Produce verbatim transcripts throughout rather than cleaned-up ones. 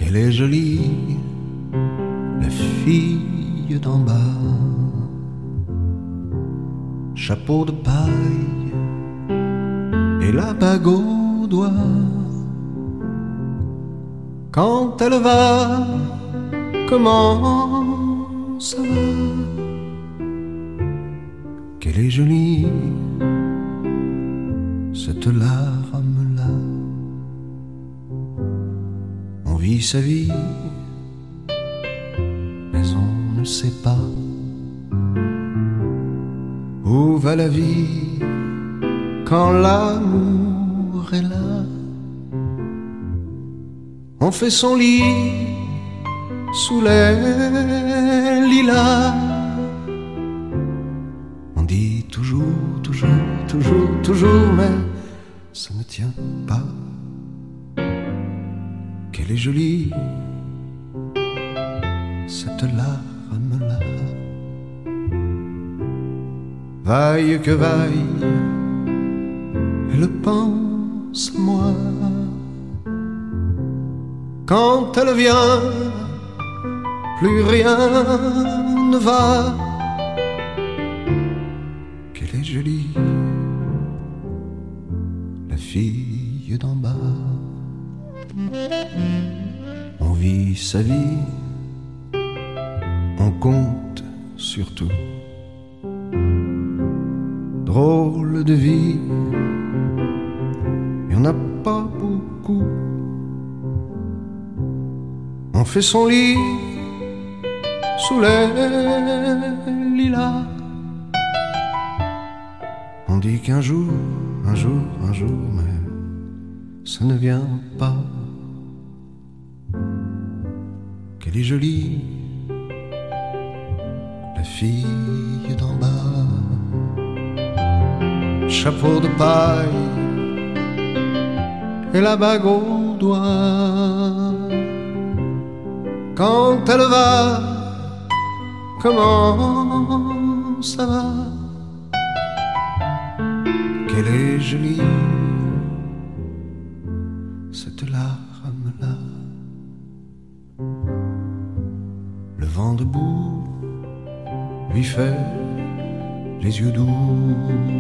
qu'elle est jolie, la fille d'en bas. Chapeau de paille et la bague au doigt. Quand elle va, comment ça va? Qu'elle est jolie, cette larme-là. On vit sa vie, mais on ne sait pas où va la vie quand l'amour est là. On fait son lit sous les lilas. On dit toujours, toujours, toujours, toujours, mais ça ne tient pas. Qu'elle est jolie, cette larme-là. Vaille que vaille, elle pense à moi. Quand elle vient, plus rien ne va. Qu'elle est jolie, la fille d'en bas. On vit sa vie, on compte surtout. Drôle de vie, il n'y en a pas beaucoup. On fait son lit sous les lilas. On dit qu'un jour, un jour, un jour, mais ça ne vient pas. Qu'elle est jolie, la fille d'en bas. Chapeau de paille et la bague au doigt. Quand elle va, comment ça va? Qu'elle est jolie, cette larme-là. Le vent debout lui fait les yeux doux.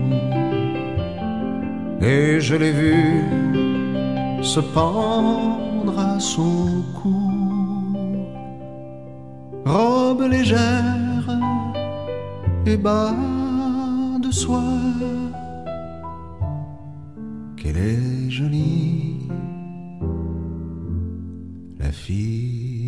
Et je l'ai vu se pendre à son cou. Robe légère et bas de soie. Qu'elle est jolie, la fille